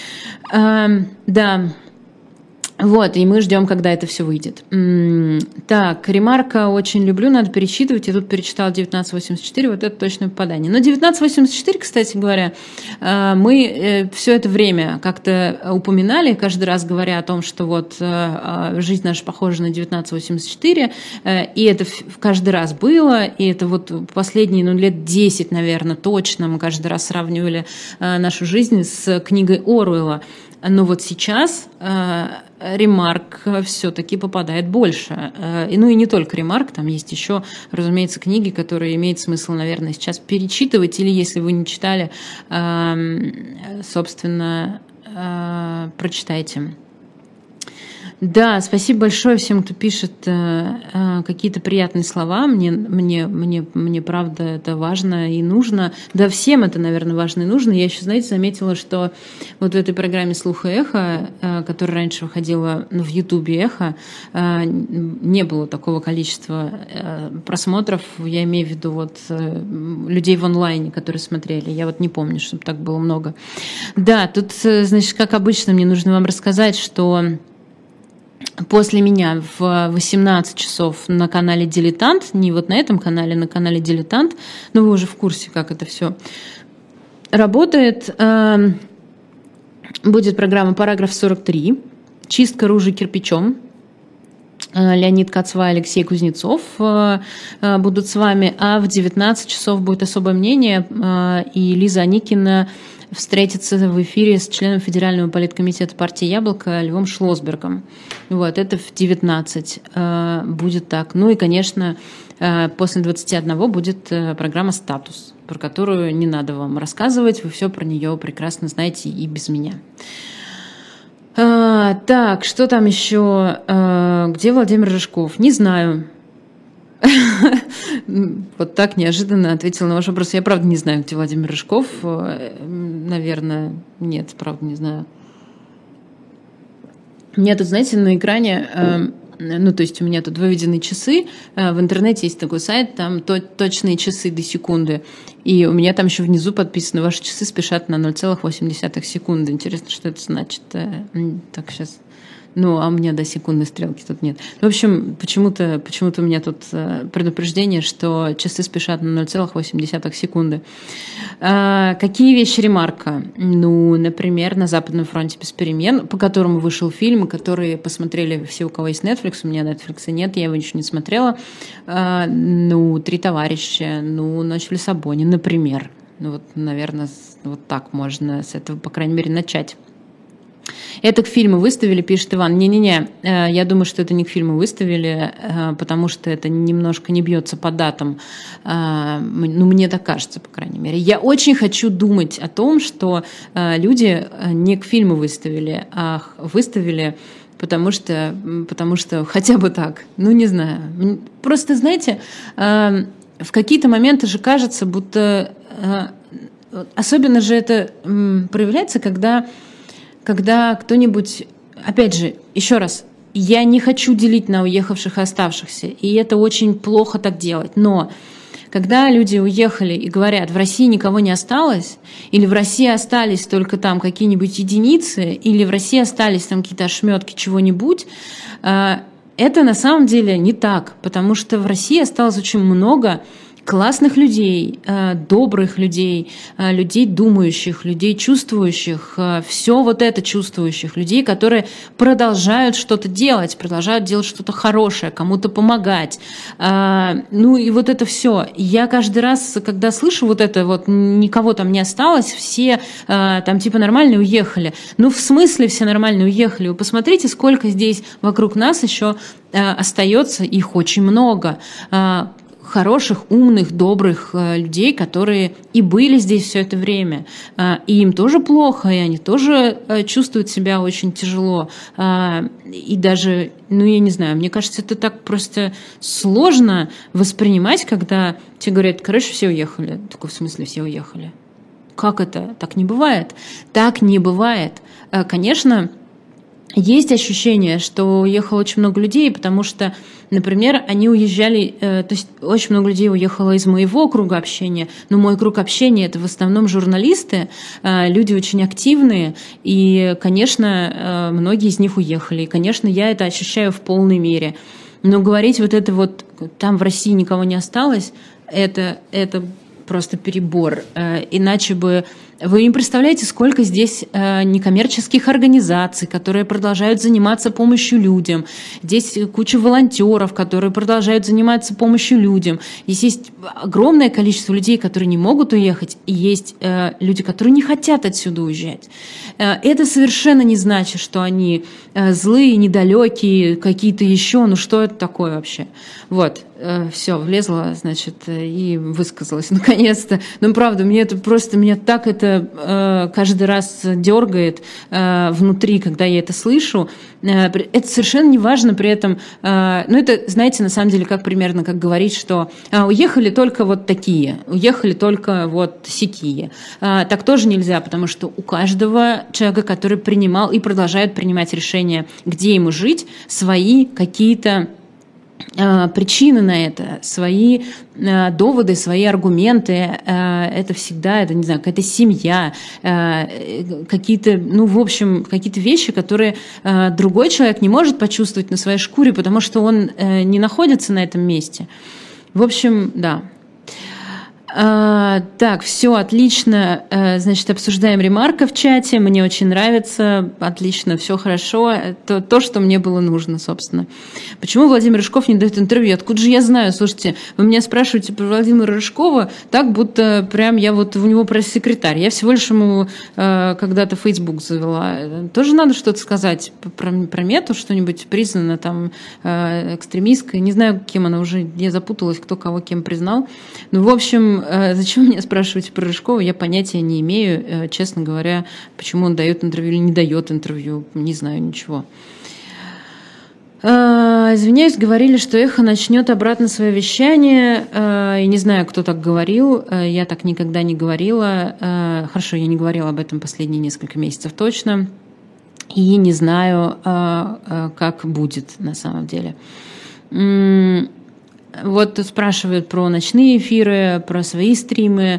Да. Вот, и мы ждем, когда это все выйдет. Так, ремарка очень люблю, надо перечитывать. Я тут перечитала 1984, вот это точное попадание. Но 1984, кстати говоря, мы все это время как-то упоминали, каждый раз говоря о том, что вот жизнь наша похожа на 1984, и это каждый раз было, и это вот последние лет 10, наверное, точно мы каждый раз сравнивали нашу жизнь с книгой Оруэлла. Но вот сейчас ремарк все-таки попадает больше. И не только ремарк, там есть еще, разумеется, книги, которые имеет смысл, наверное, сейчас перечитывать, или если вы не читали, собственно, прочитайте. Да, спасибо большое всем, кто пишет какие-то приятные слова. Мне правда это важно и нужно. Да, всем это, наверное, важно и нужно. Я еще, знаете, заметила, что вот в этой программе «Слух и эхо», которая раньше выходила в Ютубе «Эхо», не было такого количества просмотров. Я имею в виду вот людей в онлайне, которые смотрели. Я вот не помню, чтобы так было много. Да, тут, значит, как обычно, мне нужно вам рассказать, что после меня в 18 часов на канале «Дилетант», не вот на этом канале, на канале «Дилетант», но вы уже в курсе, как это все работает, будет программа «Параграф 43», «Чистка ружей кирпичом». Леонид Кацва и Алексей Кузнецов будут с вами, а в 19 часов будет «Особое мнение», и Лиза Аникина встретиться в эфире с членом Федерального политкомитета партии «Яблоко» Львом Шлосбергом. Вот, это в 19 будет так. Ну и, конечно, после 21 будет программа «Статус», про которую не надо вам рассказывать, вы все про нее прекрасно знаете и без меня. Так, что там еще? Где Владимир Рыжков? Не знаю. Вот так неожиданно ответила на ваш вопрос. Я правда не знаю, где Владимир Рыжков. Наверное, нет, правда не знаю. У меня тут, знаете, на экране ну, то есть у меня тут выведены часы, в интернете есть такой сайт, там точные часы до секунды, и у меня там еще внизу подписано: ваши часы спешат на 0,8 секунды. Интересно, что это значит? Так, сейчас... Ну, а у меня до секундной стрелки тут нет. В общем, почему-то у меня тут предупреждение, что часы спешат на 0,8 секунды. Какие вещи ремарка? Ну, например, на Западном фронте без перемен, по которому вышел фильм, который посмотрели все, у кого есть Netflix. У меня Netflix нет, я его еще не смотрела. Ну, «Три товарища», ну, «Ночь в Лиссабоне», например. Ну, вот, наверное, вот так можно с этого, по крайней мере, начать. Это к фильму выставили, пишет Иван. Не-не-не, я думаю, что это не к фильму выставили, потому что это немножко не бьется по датам. Ну, мне так кажется, по крайней мере. Я очень хочу думать о том, что люди не к фильму выставили, а выставили, потому что хотя бы так. Ну, не знаю. Просто, знаете, в какие-то моменты же кажется, будто... Особенно же это проявляется, когда кто-нибудь, опять же, еще раз, я не хочу делить на уехавших и оставшихся, и это очень плохо так делать, но когда люди уехали и говорят: в России никого не осталось, или в России остались только там какие-нибудь единицы, или в России остались там какие-то ошметки чего-нибудь, это на самом деле не так, потому что в России осталось очень много классных людей, добрых людей, людей думающих, людей чувствующих, все вот это чувствующих, людей, которые продолжают что-то делать, продолжают делать что-то хорошее, кому-то помогать. Ну и вот это все. Я каждый раз, когда слышу вот это, вот никого там не осталось, все там типа нормально уехали. Ну в смысле все нормально уехали? Вы посмотрите, сколько здесь вокруг нас еще остается, их очень много. Хороших, умных, добрых людей, которые и были здесь все это время. И им тоже плохо, и они тоже чувствуют себя очень тяжело. И даже, ну я не знаю, мне кажется, это так просто сложно воспринимать, когда тебе говорят: короче, все уехали. Такой, в смысле все уехали? Как это? Так не бывает. Так не бывает. Конечно, есть ощущение, что уехало очень много людей, потому что, например, они уезжали, то есть очень много людей уехало из моего круга общения, но мой круг общения — это в основном журналисты, люди очень активные, и, конечно, многие из них уехали, и, конечно, я это ощущаю в полной мере. Но говорить вот это вот, там в России никого не осталось, это просто перебор. Иначе бы... Вы не представляете, сколько здесь некоммерческих организаций, которые продолжают заниматься помощью людям. Здесь куча волонтеров, которые продолжают заниматься помощью людям. Здесь есть огромное количество людей, которые не могут уехать, и есть люди, которые не хотят отсюда уезжать. Это совершенно не значит, что они злые, недалекие, какие-то еще. Ну что это такое вообще? Вот. Все, влезла, значит, и высказалась наконец-то. Но правда, меня так это каждый раз дергает внутри, когда я это слышу. Это совершенно не важно при этом. Ну, это, знаете, на самом деле, примерно как говорить, что уехали только вот такие, уехали только вот сякие. Так тоже нельзя, потому что у каждого человека, который принимал и продолжает принимать решения, где ему жить, свои какие-то причины на это, свои доводы, свои аргументы. Это всегда, это, не знаю, какая-то семья, какие-то, ну, в общем, какие-то вещи, которые другой человек не может почувствовать на своей шкуре, потому что он не находится на этом месте. В общем, да. Так, все отлично. Значит, обсуждаем ремарка в чате. Мне очень нравится. Отлично, все хорошо. Это то, что мне было нужно, собственно. Почему Владимир Рыжков не дает интервью? Откуда же я знаю? Слушайте, вы меня спрашиваете про Владимира Рыжкова так, будто прям я вот у него пресс-секретарь. Я всего лишь ему когда-то Facebook завела. Тоже надо что-то сказать про Мету, что-нибудь признано там экстремистской. Не знаю, кем она уже. Я запуталась, кто кого кем признал. Ну, в общем, зачем меня спрашиваете про Рыжкова, я понятия не имею, честно говоря, почему он дает интервью или не дает интервью, не знаю ничего. Извиняюсь, говорили, что «Эхо» начнет обратно свое вещание. Я не знаю, кто так говорил, я так никогда не говорила. Хорошо, я не говорила об этом последние несколько месяцев точно. и не знаю, как будет на самом деле. Вот спрашивают про ночные эфиры, про свои стримы.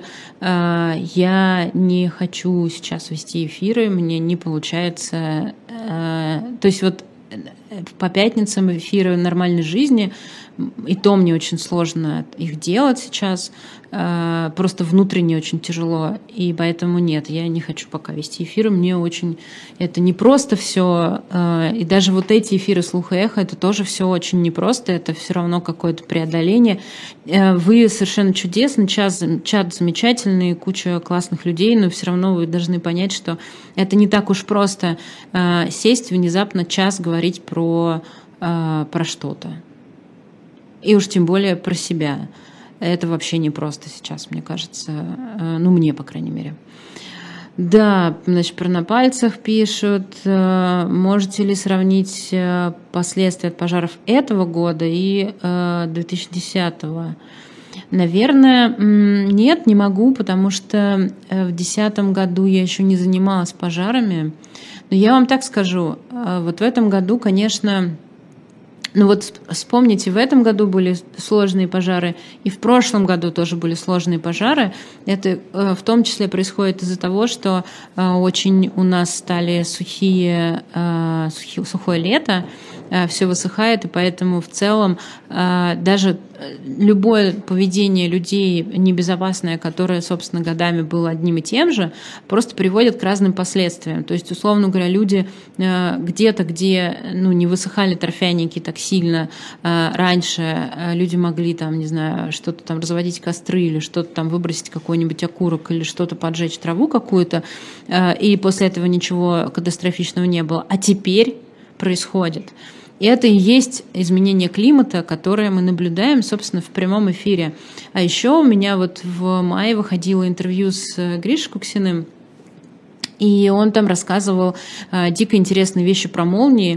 Я не хочу сейчас вести эфиры, мне не получается. То есть вот по пятницам эфиры нормальной жизни, и то мне очень сложно их делать сейчас, просто внутренне очень тяжело, и поэтому нет, я не хочу пока вести эфиры, мне очень, это не просто все, и даже вот эти эфиры «Слух и эхо», это тоже все очень непросто, это все равно какое-то преодоление. Вы совершенно чудесный, чат замечательный, куча классных людей, но все равно вы должны понять, что это не так уж просто сесть внезапно час говорить про что-то. И уж тем более про себя. Это вообще не просто сейчас, мне кажется. Ну, мне, по крайней мере. Да, значит, про на пальцах пишут. Можете ли сравнить последствия от пожаров этого года и 2010-го? Наверное, нет, не могу, потому что в 2010 году я еще не занималась пожарами. Но я вам так скажу, вот в этом году, конечно... Ну вот вспомните, в этом году были сложные пожары, и в прошлом году тоже были сложные пожары. Это в том числе происходит из-за того, что очень у нас стали сухое лето, все высыхает, и поэтому в целом даже любое поведение людей небезопасное, которое, собственно, годами было одним и тем же, просто приводит к разным последствиям. То есть, условно говоря, люди где-то, где не высыхали торфяники так сильно раньше, люди могли там, не знаю, что-то там разводить костры или что-то там выбросить, какой-нибудь окурок или что-то поджечь, траву какую-то, и после этого ничего катастрофичного не было. А теперь происходит. И это и есть изменение климата, которое мы наблюдаем, собственно, в прямом эфире. А еще у меня вот в мае выходило интервью с Гришей Куксиным, и он там рассказывал дико интересные вещи про молнии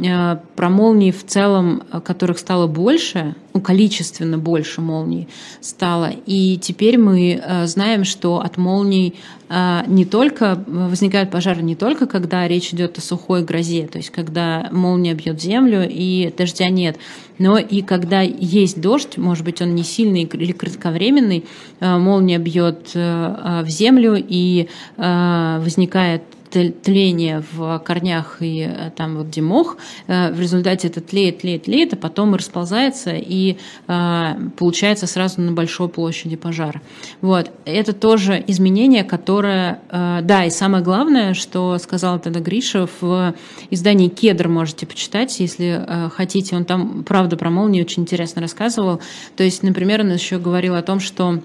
в целом, которых стало больше, количественно больше молний стало. И теперь мы знаем, что от молний не только возникают пожары не только когда речь идет о сухой грозе, то есть когда молния бьет землю и дождя нет, но и когда есть дождь, может быть, он не сильный или кратковременный, молния бьет в землю и возникает тление в корнях и там вот где мох, в результате это тлеет, а потом расползается и получается сразу на большой площади пожар. Вот. Это тоже изменение, которое... Да, и самое главное, что сказал тогда Гриша, в издании «Кедр» можете почитать, если хотите. Он там, правда, про молнии очень интересно рассказывал. То есть, например, он еще говорил о том, что...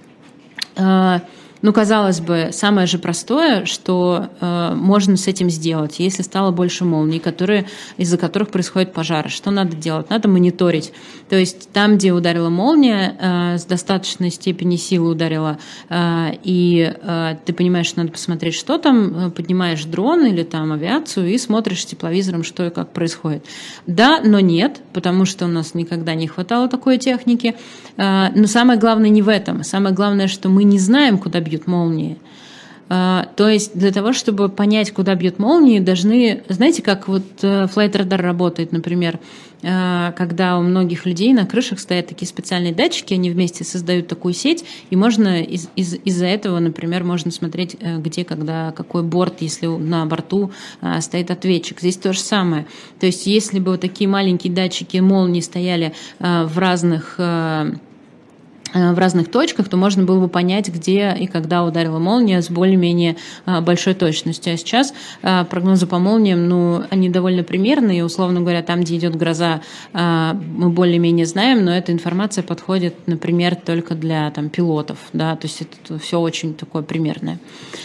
казалось бы, самое же простое, что можно с этим сделать, если стало больше молний, из-за которых происходят пожары. Что надо делать? Надо мониторить. То есть там, где ударила молния, с достаточной степенью силы ударила, и ты понимаешь, что надо посмотреть, что там, поднимаешь дрон или там авиацию и смотришь тепловизором, что и как происходит. Да, но нет, потому что у нас никогда не хватало такой техники. Но самое главное не в этом. Самое главное, что мы не знаем, куда бьют молнии. То есть для того, чтобы понять, куда бьют молнии, должны... Знаете, как вот Flight Radar работает, например, когда у многих людей на крышах стоят такие специальные датчики, они вместе создают такую сеть, и можно из-за этого, например, можно смотреть, где, когда, какой борт, если на борту стоит ответчик. Здесь то же самое. То есть если бы вот такие маленькие датчики молнии стояли в разных точках, то можно было бы понять, где и когда ударила молния с более-менее большой точностью. А сейчас прогнозы по молниям, они довольно примерные. Условно говоря, там, где идет гроза, мы более-менее знаем, но эта информация подходит, например, только для пилотов. Да? То есть это все очень такое примерное.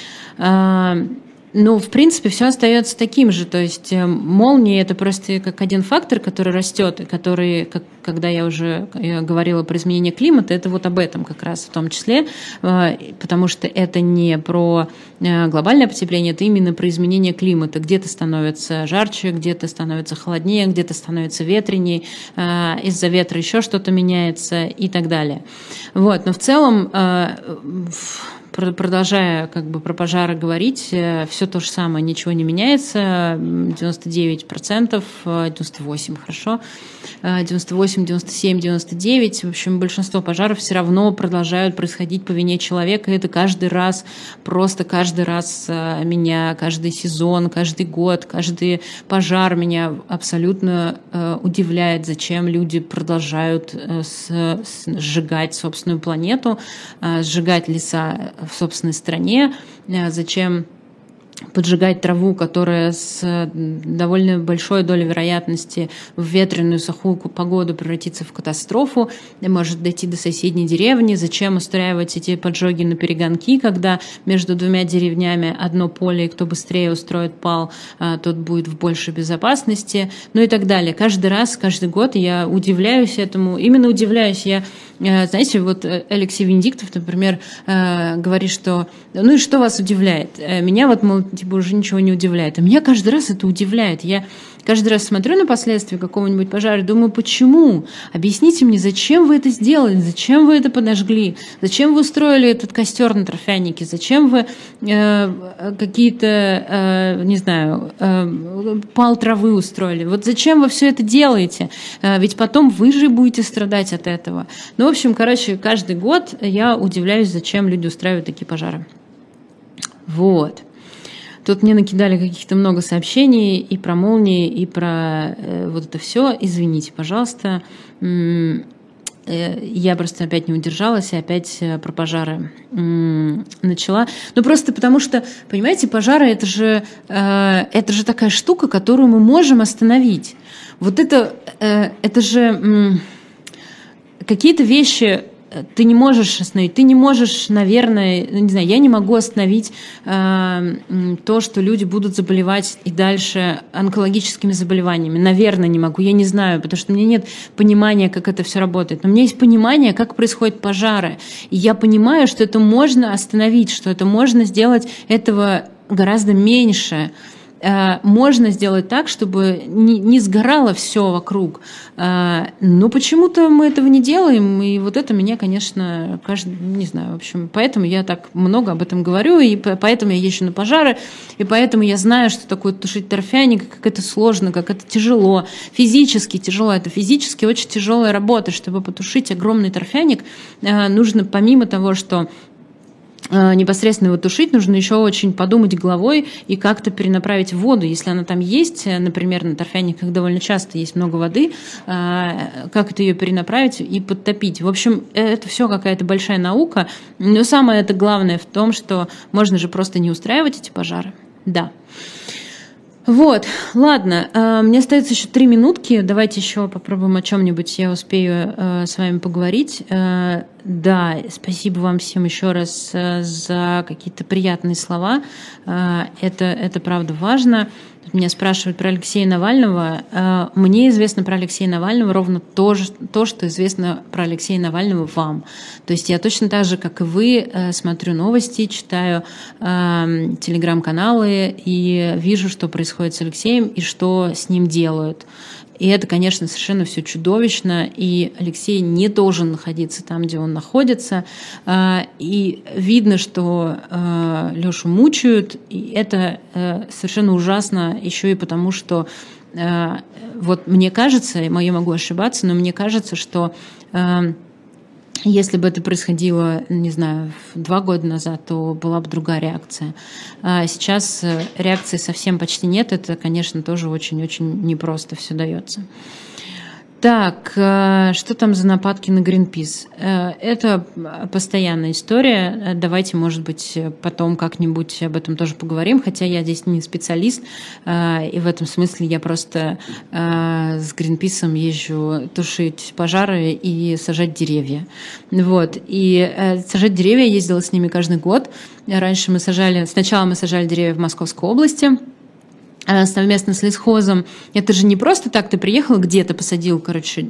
В принципе, все остается таким же. То есть молнии – это просто как один фактор, который растет, и который, когда я уже говорила про изменение климата, это вот об этом как раз в том числе, потому что это не про глобальное потепление, это именно про изменение климата. Где-то становится жарче, где-то становится холоднее, где-то становится ветренее, из-за ветра еще что-то меняется и так далее. Вот. Но в целом продолжая как бы про пожары говорить, все то же самое, ничего не меняется, 99%, 98%, хорошо, 98, 97, 99, в общем, большинство пожаров все равно продолжают происходить по вине человека, и это каждый раз, просто каждый раз меня, каждый сезон, каждый год, каждый пожар меня абсолютно удивляет, зачем люди продолжают сжигать собственную планету, сжигать леса в собственной стране, зачем поджигать траву, которая с довольно большой долей вероятности в ветреную сухую погоду превратится в катастрофу, может дойти до соседней деревни. Зачем устраивать эти поджоги на перегонки, когда между двумя деревнями одно поле, и кто быстрее устроит пал, тот будет в большей безопасности, ну и так далее. Каждый раз, каждый год я удивляюсь этому. Именно удивляюсь я. Знаете, вот Алексей Венедиктов, например, говорит, что ну и что вас удивляет? Меня вот, мол, типа уже ничего не удивляет. А меня каждый раз это удивляет. Я каждый раз смотрю на последствия какого-нибудь пожара и думаю, почему? Объясните мне, зачем вы это сделали? Зачем вы это подожгли? Зачем вы устроили этот костер на торфянике? Зачем вы какие-то, не знаю, пал травы устроили? Вот зачем вы все это делаете? Ведь потом вы же будете страдать от этого. Ну, в общем, короче, каждый год я удивляюсь, зачем люди устраивают такие пожары. Вот. Тут мне накидали каких-то много сообщений и про молнии, и про вот это все. Извините, пожалуйста. Я просто опять не удержалась и опять про пожары начала. Ну, просто потому что, понимаете, пожары — это же такая штука, которую мы можем остановить. Вот это же какие-то вещи ты не можешь остановить. Ты не можешь, наверное, не знаю, я не могу остановить то, что люди будут заболевать и дальше онкологическими заболеваниями. Наверное, не могу. Я не знаю, потому что у меня нет понимания, как это все работает. Но у меня есть понимание, как происходят пожары. И я понимаю, что это можно остановить, что это можно сделать этого гораздо меньше. Можно сделать так, чтобы не сгорало все вокруг. Но почему-то мы этого не делаем, и вот это меня, конечно, не знаю, в общем, поэтому я так много об этом говорю, и поэтому я езжу на пожары, и поэтому я знаю, что такое тушить торфяник, как это сложно, как это тяжело, физически тяжело, это физически очень тяжелая работа. Чтобы потушить огромный торфяник, нужно помимо того, что непосредственно его тушить, нужно еще очень подумать головой и как-то перенаправить воду, если она там есть, например, на торфяниках довольно часто есть много воды, как это ее перенаправить и подтопить. В общем, это все какая-то большая наука, но самое это главное в том, что можно же просто не устраивать эти пожары. Да. Вот, ладно, мне остается еще 3 минутки, давайте еще попробуем о чем-нибудь, я успею с вами поговорить. Да, спасибо вам всем еще раз за какие-то приятные слова, это правда важно. Тут меня спрашивают про Алексея Навального. Мне известно про Алексея Навального ровно то, что известно про Алексея Навального вам. То есть я точно так же, как и вы, смотрю новости, читаю телеграм-каналы и вижу, что происходит с Алексеем и что с ним делают. И это, конечно, совершенно все чудовищно, и Алексей не должен находиться там, где он находится. И видно, что Лешу мучают, и это совершенно ужасно еще и потому, что вот мне кажется, я могу ошибаться, но мне кажется, что если бы это происходило, не знаю, 2 года назад, то была бы другая реакция. А сейчас реакции совсем почти нет. Это, конечно, тоже очень-очень непросто все дается. Так, что там за нападки на Greenpeace? Это постоянная история. Давайте, может быть, потом как-нибудь об этом тоже поговорим, хотя я здесь не специалист, и в этом смысле я просто с Greenpeace езжу тушить пожары и сажать деревья. Вот. И сажать деревья я ездила с ними каждый год. Раньше сначала мы сажали деревья в Московской области, совместно с лесхозом. Это же не просто так, ты приехал где-то, посадил,